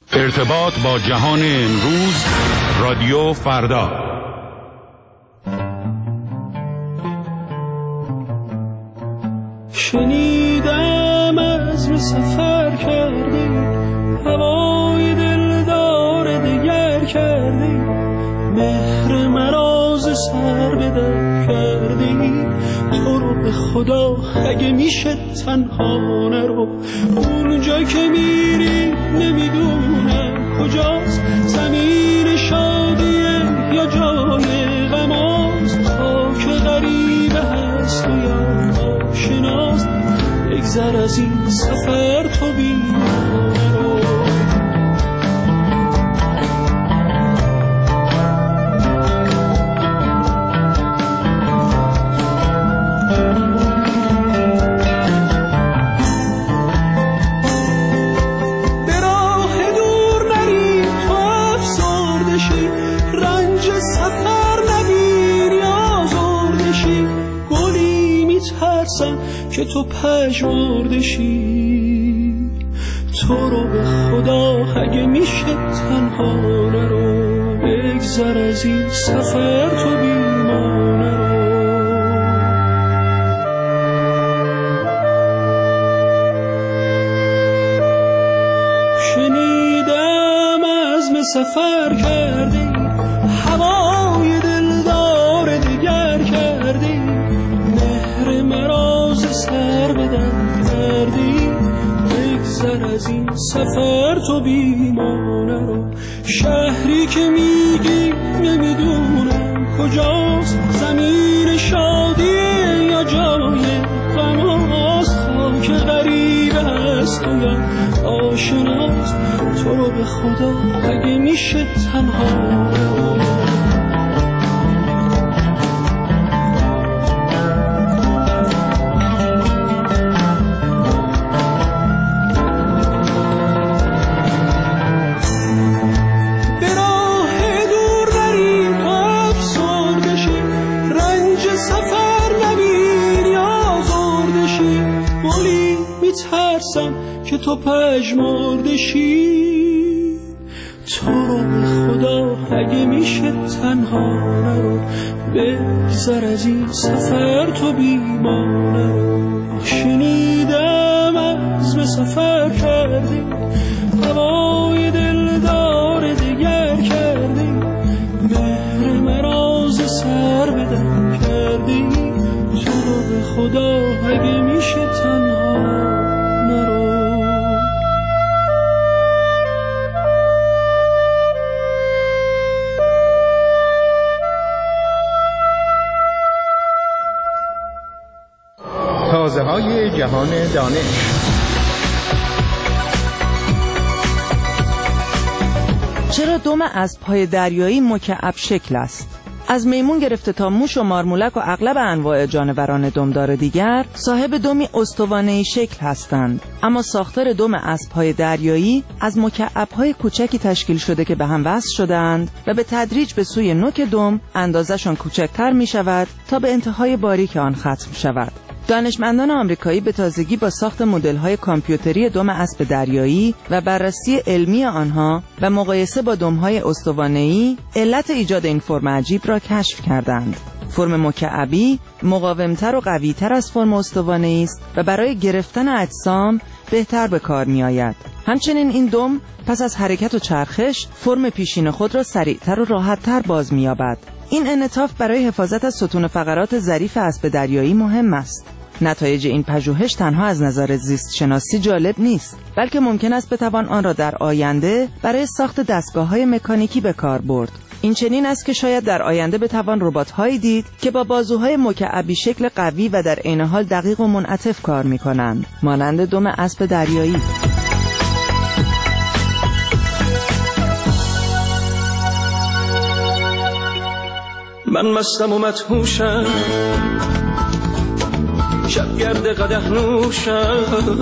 ارتباط با جهان امروز، رادیو فردا. شنیدم از سفر کردی، هوای دلدار دگر کردی، مهر مراز سر به در کردی. تو رو به خدا اگه میشه تنها نرو، اونجا که میری نمیدونم کجاست، زمین شادیه یا جای غماست، خاک غریبه هست و یا آشناست. بگذر از این سفر تو بی نرو. که تو پژمرده شی، تو رو به خدا اگه میشه تنها نرو. بگذر از این سفر تو بی ما نرو. شنیدم عزم سفر کردی، هوای دلدار دگر کردی، مهر مراز سر به در کردی. بگذر از این سفر تو بی ما نرو. شهری که میگی نمیدونم کجاست، زمین شادیه یا جای غماست، خاک غریبه هست و یا آشناست. تو رو به خدا اگه میشه تنها نرو. که تو پژمرده شی، تو رو به خدا اگه میشه تنها نرو. بگذر از این سفر تو بی ما نرو. شنیدم عزم سفر کردی، هوای دلدار دگر کردی، مهر مراز سر به در کردی. تو رو به خدا اگه میشه تنها نرو. تازه‌های جهان دانش. چرا دم اسب‌های دریایی مکعب شکل است؟ از میمون گرفته تا موش و مارمولک و اغلب انواع جانوران دمدار دیگر صاحب دمی استوانه‌ای شکل هستند، اما ساختار دم اسب‌های دریایی از مکعب‌های کوچکی تشکیل شده که به هم وصل شده‌اند و به تدریج به سوی نوک دم اندازه‌شان کوچکتر می‌شود تا به انتهای باریک آن ختم شود. دانشمندان آمریکایی به تازگی با ساخت مدل‌های کامپیوتری دم اسب دریایی و بررسی علمی آنها و مقایسه با دم‌های استوانه‌ای علت ایجاد این فرم عجیب را کشف کردند. فرم مکعبی مقاومتر و قوی‌تر از فرم استوانه‌ای است و برای گرفتن اجسام بهتر به کار می‌آید. همچنین این دم پس از حرکت و چرخش فرم پیشین خود را سریعتر و راحت‌تر باز می‌یابد. این انعطاف برای حفاظت از ستون فقرات ظریف اسب دریایی مهم است. نتایج این پژوهش تنها از نظر زیست شناسی جالب نیست، بلکه ممکن است بتوان آن را در آینده برای ساخت دستگاه‌های مکانیکی به کار برد. این چنین است که شاید در آینده بتوان ربات‌هایی دید که با بازوهای مکعبی شکل قوی و در عین حال دقیق و منعطف کار می‌کنند، مانند دم اسب دریایی. من مستم و مدهوشم، شبگرد قدح نوشم.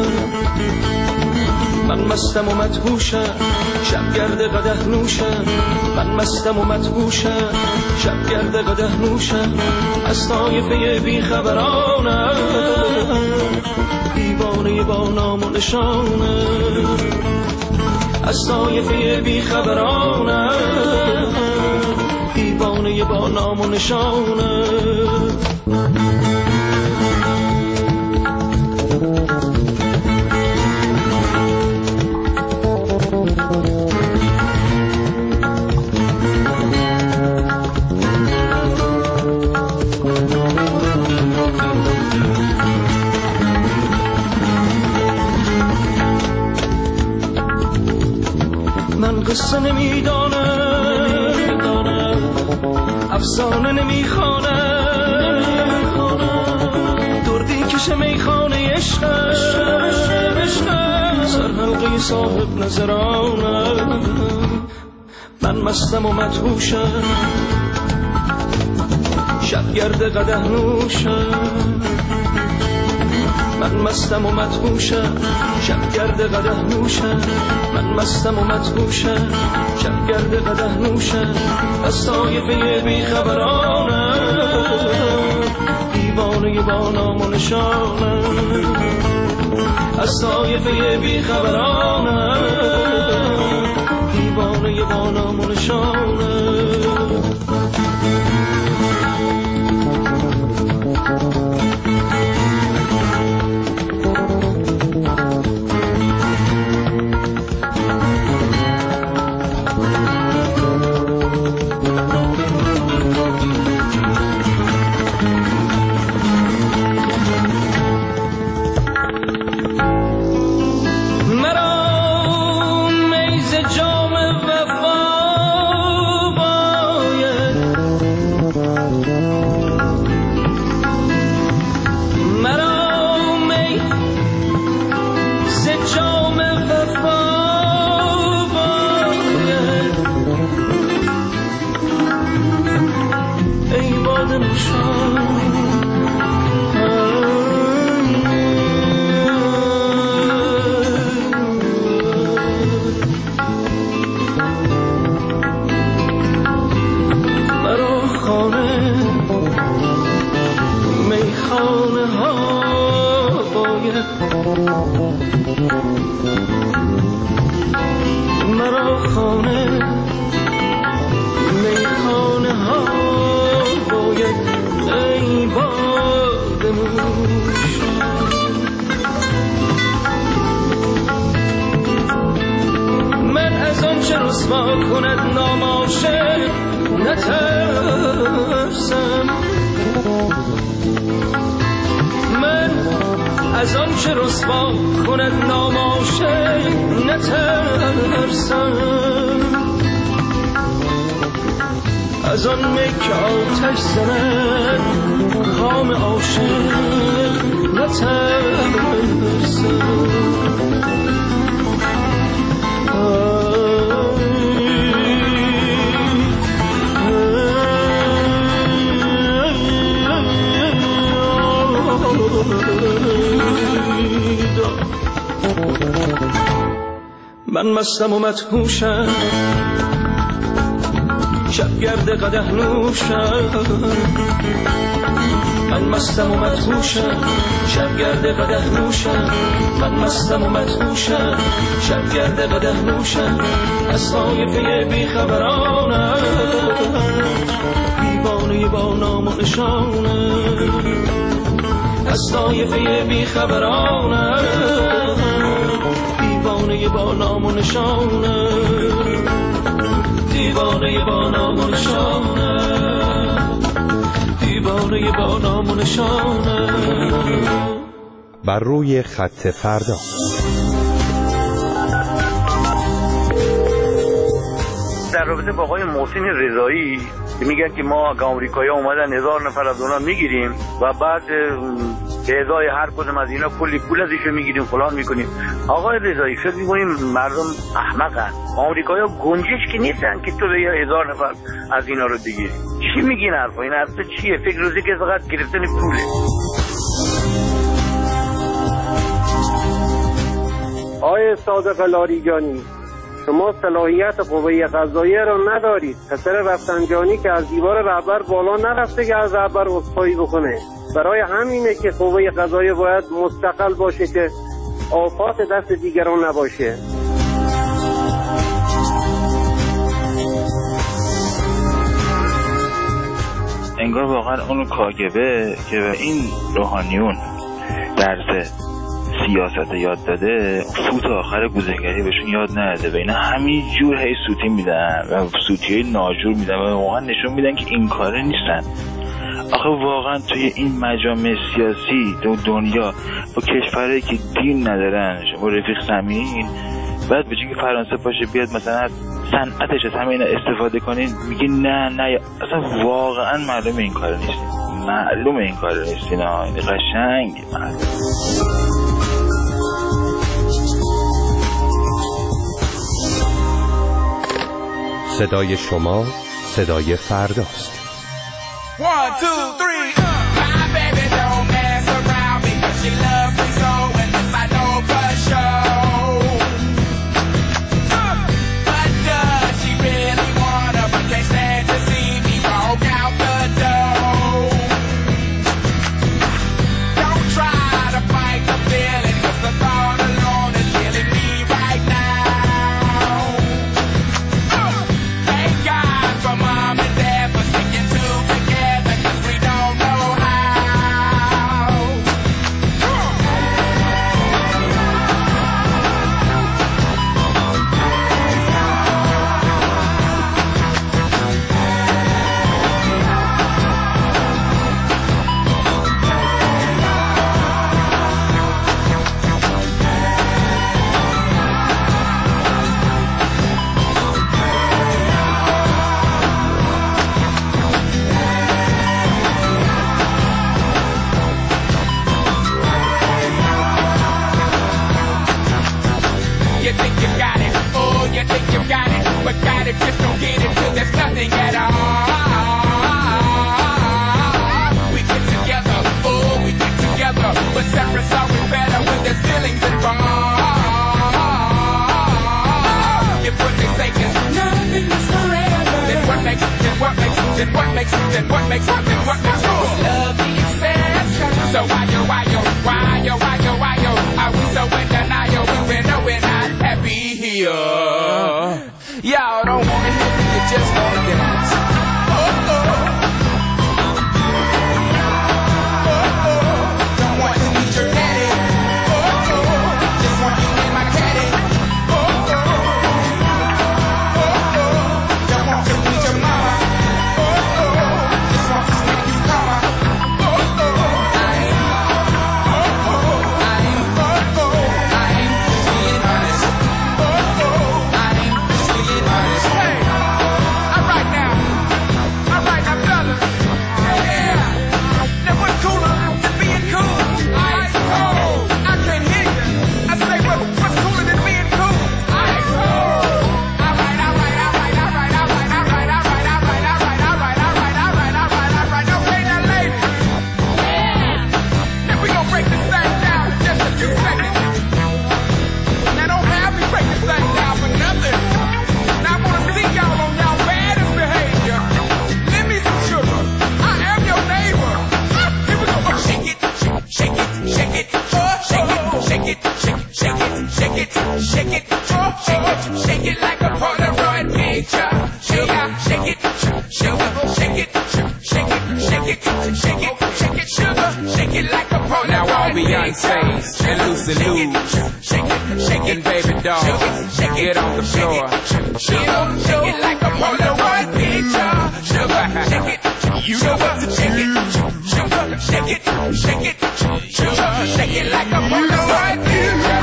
من مستم و مدهوشم، شبگرد قدح نوشم. من مستم و مدهوشم، شبگرد قدح نوشم. از طایفه بیخبرانم، دیوانه با نام و نشانم. از طایفه بیخبرانم، دیوانه با نام و نشانم. من قصه نمیدانم، افسانه نمیخوانم، دردی کش میخانه عشقم، سرحلقه صاحب نظرانم. من مستم و مدهوشم، شبگرد قدح نوشم. من مستم و مدهوشم، شبگرد قدح نوشم. من مستم و مدهوشم، شبگرد قدح نوشم. از طایفه بیخبرانم، دیوانه با نام و نشانم. از طایفه بیخبرانم، دیوانه با نام و نشانم. از آن چه رسوا کند نام عاشق نترسم. از آن می که آتش زند کام عاشق نترسم. من مستم و مدهوشم، شبگرد قدح نوشم. من مستم و مدهوشم، شبگرد قدح نوشم. من مستم و مدهوشم، شبگرد قدح نوشم. از طایفه بیخبرانم، دیوانه با نام و نشانم. از طایفه بیخبرانم، دیوانه با نام و نشانم. دیوانه با نام و نشانم. دیوانه با نام و نشانم. بر روی خط فردا. در رابطه با آقای محسن رضایی میگن که ما آمریکایی‌ها اومدن 1000 نفر از اونا میگیریم و بعد به ازای هر کدوم از اینا کلی پول ازشون میگیریم فلان میکنیم. آقای رضایی فکر میکنیم مردم احمقن؟ آمریکایی‌ها گنجش که نیستن که تو به 1000 نفر از اینا رو بگیری. چی میگین حرفا؟ این حرفا چیه؟ فکر روزی که فقط گرفتن پوله. آقای صادق لاریجانی، شما صلاحیت قوه قضاییه را ندارید. پسر رفسنجانی که از دیوار رهبر بالا نرفته که از رهبر عذرخواهی بکنه. برای همینه که قوه قضاییه باید مستقل باشه که آفات دست دیگران نباشه. انگار واقعا اون کاگبه که به این روحانیون درس سیاست یاد داده فوت آخر گوزنگری بهشون یاد نداده و اینا همینجور هی سوتی میدن و سوتیه ناجور میدن و واقعا نشون میدن که این کاره نیستن. آخه واقعا توی این مجامع سیاسی دنیا با کشورهایی که دین ندارن شما رفیق سمین بعد به جای که فرانسه باشه بیاد مثلا صنعتش از همه اینا استفاده کنین میگه نه اصلا واقعا معلومه این کار نیست، معلومه این کار نیست، اینا قشنگ معلومه. صدای شما صدای فرداست. 1 2 3 My baby don't mess around because she loves me so and this I know for sure. But does she really wanna but can't stand to see me walk out the door. Don't try to fight the feeling cause the thought alone is killing me right now. Thank God for mom and dad for sticking two together cause we don't know how. You think you got it, oh, you think you got it, but got it, just don't get it till there's nothing at all. We get together, oh, we get together, but separate's always better when there's feelings involved. If what they say is nothing is forever, then what makes love the exception? So why yo, are we so in denial when we know we're not happy here? Y'all don't wanna hear me, you just wanna dance. Don't want to meet your daddy. Just want you in my caddy. Don't want to meet your mama. Just want to make you come. I ain't just being honest. I ain't just being honest. Hey, all right now, fellas. Yeah. Now what's cooler than being cool? Ice cold. I can't hear you. I say what's cooler than being cool? Ice cold. All right. Okay, now ladies. Yeah. Now we gonna break this thing down in just a few seconds. Now don't have me break this thing down for nothing. Now I wanna see y'all on y'all baddest behavior. Give me some sugar. I am your neighbor. Here we go. Shake it, shake it, shake it, shake it, shake it, shake it, shake it, shake it, shake it like a Polaroid picture. Sugar, shake it, sugar, shake it, shake it, shake it, shake it, shake it, sugar, shake it like a Polaroid. Now all Beyonce's and Lucy Lou's and Baby Doll, get on the floor. Sugar, shake it like a Polaroid picture. Sugar, shake it, you know what to shake it. Sugar, shake it, shake it, sugar, shake it like a Polaroid picture.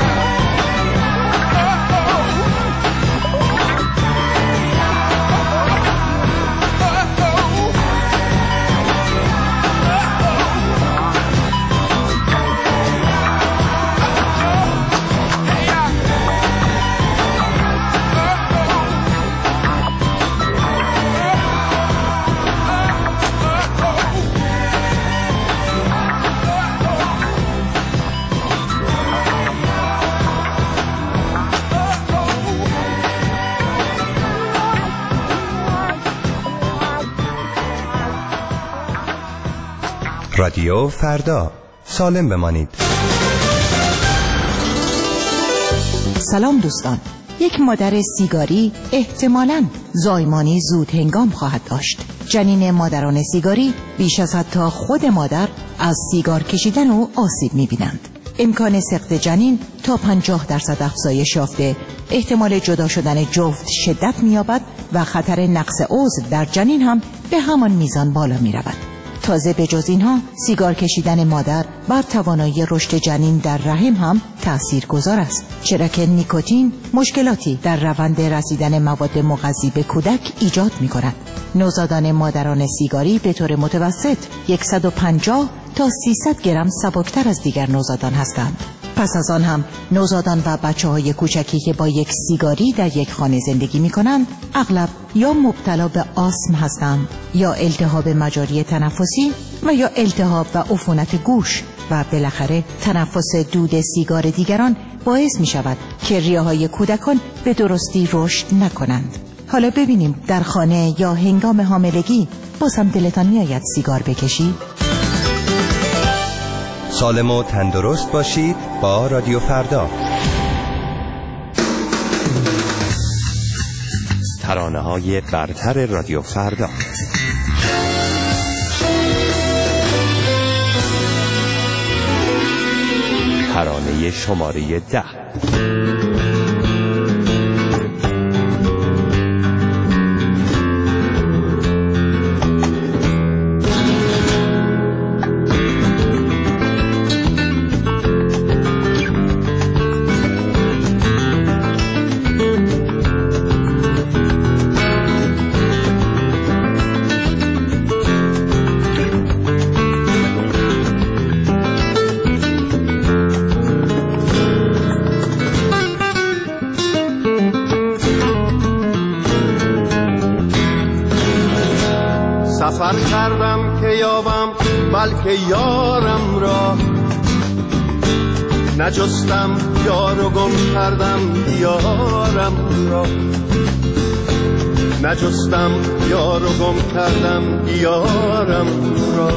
رادیو فردا، سالم بمانید. سلام دوستان، یک مادر سیگاری احتمالاً زایمانی زود هنگام خواهد داشت. جنین مادران سیگاری بیش از حتی خود مادر از سیگار کشیدن و آسیب می‌بینند. امکان سقط جنین تا 50% افزایش یافته، احتمال جدا شدن جفت شدت می‌یابد و خطر نقص عضو در جنین هم به همان میزان بالا می‌رود. تازه به جز اینها سیگار کشیدن مادر بر توانایی رشد جنین در رحم هم تاثیرگذار است، چرا که نیکوتین مشکلاتی در روند رسیدن مواد مغذی به کودک ایجاد می‌کند. نوزادان مادران سیگاری به طور متوسط 150 تا 300 گرم سبکتر از دیگر نوزادان هستند. پس از آن هم نوزادان و بچه‌های کوچکی که با یک سیگاری در یک خانه زندگی می‌کنند اغلب یا مبتلا به آسم هستند یا التهاب مجاری تنفسی و یا التهاب و عفونت گوش و بالاخره تنفس دود سیگار دیگران باعث می‌شود که ریه‌های کودکان به درستی رشد نکنند. حالا ببینیم در خانه یا هنگام حاملگی بازم دلتان می‌آید سیگار بکشید؟ سالم و تندرست باشید با رادیو فردا. ترانه‌های برتر رادیو فردا. ترانه شماره 10. سفر کردم که یابم بلکه یارم را، نجستم یار و گم کردم یارم را، نجستم یار و گم کردم یارم را.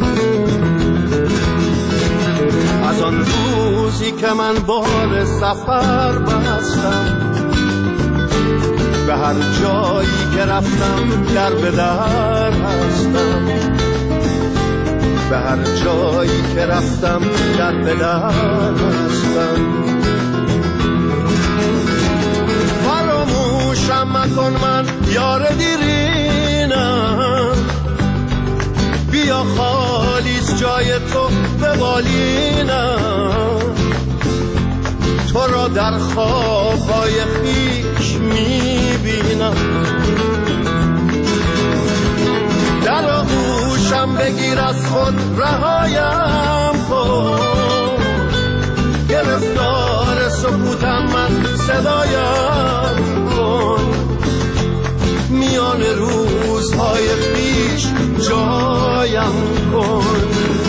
از آن روزی که من بار سفر بستم، به هر جایی که رفتم در به در هستم، به هر جایی که رفتم در به در هستم. فراموشم مکن من یار دیرینم، بیا خالیست جای تو به بالینم، تو را در خوابهای خویش میبینم. در آغوشم بگیر از خود رهایم کن، گرفتار سکوتم من صدایم کن، میان روزهای خویش جایم کن.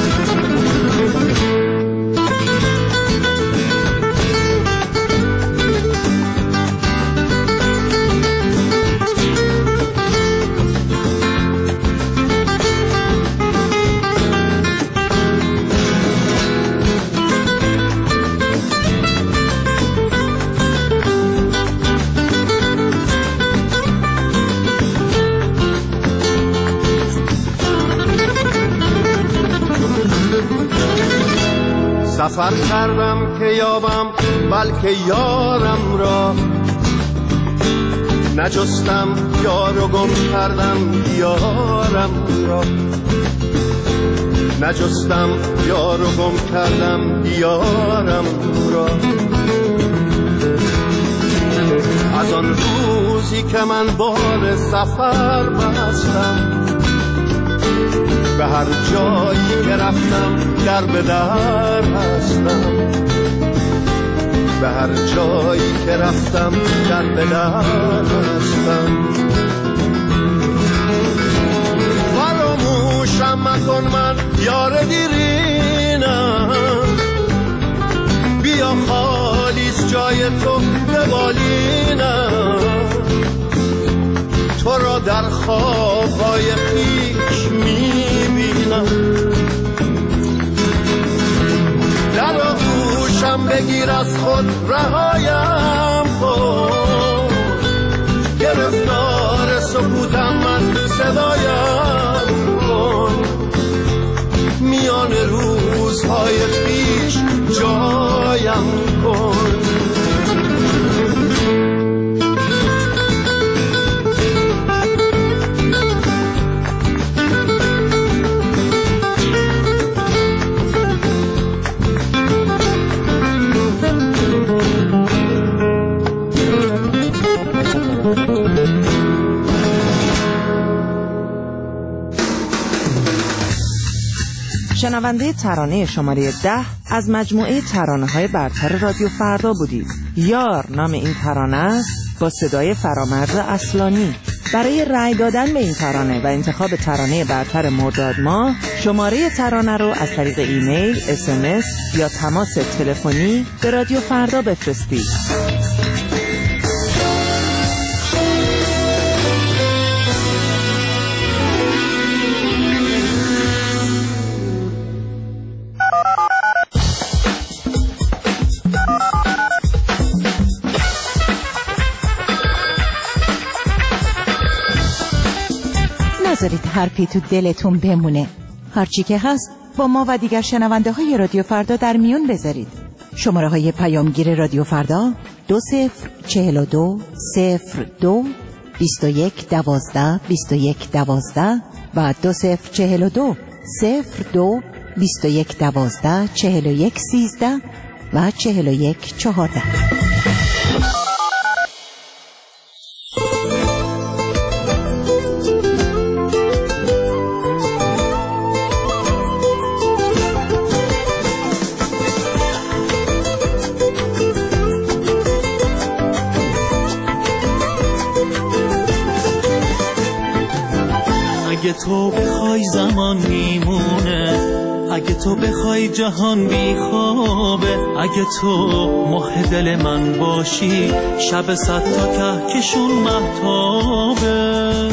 سفر کردم که یابم بلکه یارم را، نجستم یار و گم کردم یارم را، نجستم یار و گم کردم یارم را. از آن روزی که من بار سفر بستم، به هر جایی که رفتم در به در هستم، به هر جایی که رفتم در به در هستم. فراموشم مکن من یار دیرینم، بیا خالیست جای تو به بالینم، تو را در خوابهای خویش میبینم. در آغوشم بگیر از خود رهایم کن، گرفتار سکوتم من صدایم جای پیش جایم کن. شنونده ترانه شماره 10 از مجموعه ترانه‌های برتر رادیو فردا بودید. یار نام این ترانه است با صدای فرامرز اصلانی. برای رأی دادن به این ترانه و انتخاب ترانه برتر مرداد ماه شماره ترانه رو از طریق ایمیل، SMS یا تماس تلفنی به رادیو فردا بفرستید. نذارید حرفی تو دلتون بمونه. هرچی که هست با ما و دیگر شنونده های رادیو فردا در میون بذارید. شماره های پیامگیر رادیو فردا 2042 02 21 12 21 12 و 2042 02 21 12 41 13 و 41 14. اگه تو بخوای زمان میمونه، اگه تو بخوای جهان بیخوابه، اگه تو ماه دل من باشی شب 100 تا کهکشون مهتابه،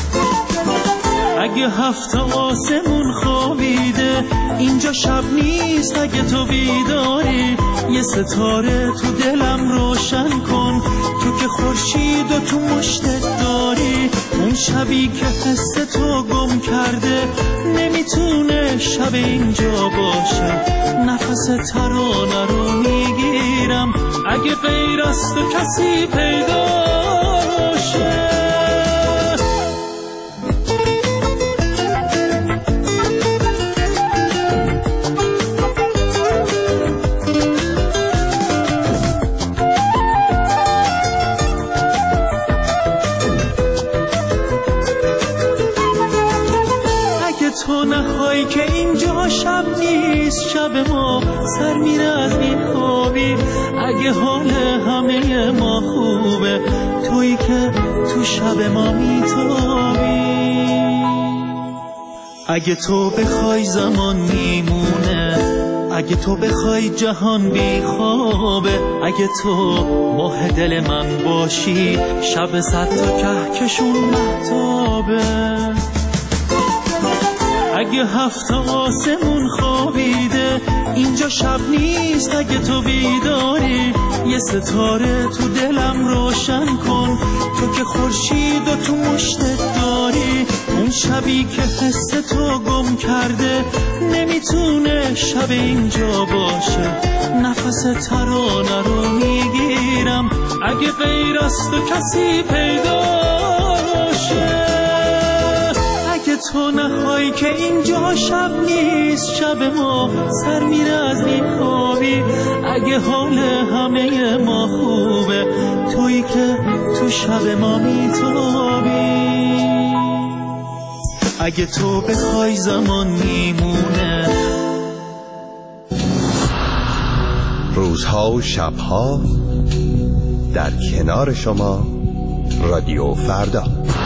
اگه 7 آسمون خوابیده اینجا شب نیست، اگه تو بیداری یه ستاره تو دلم روشن کن، تو که خورشید و تو مشتت داری، اون شبی که حس تو گم کرده نمیتونه شب اینجا باشه، نفس ترانه رو میگیرم اگه غیر از تو کسی پیدا شه. تو نخوای که اینجا شب نیست، شب ما سر میره از این خوابی، اگه حال همه ما خوبه تویی که تو شب ما میتابی، اگه تو بخوای زمان میمونه، اگه تو بخوای جهان بیخوابه، اگه تو ماه دل من باشی شب 100 تا کهکشون مهتابه، اگه 7 آسمون خوابیده اینجا شب نیست، اگه تو بیداری یه ستاره تو دلم روشن کن، تو که خورشید و تو مشتت داری، اون شبی که حس تو گم کرده نمیتونه شب اینجا باشه، نفس ترانه رو میگیرم اگه غیر از تو کسی پیدا شه، اگه تو نخوای که اینجا شب نیست، شب ما سر میره از این خوابی، اگه حال همه ما خوبه تویی که تو شب ما میتابی، اگه تو بخوای زمان میمونه. روزها و شبها در کنار شما رادیو فردا.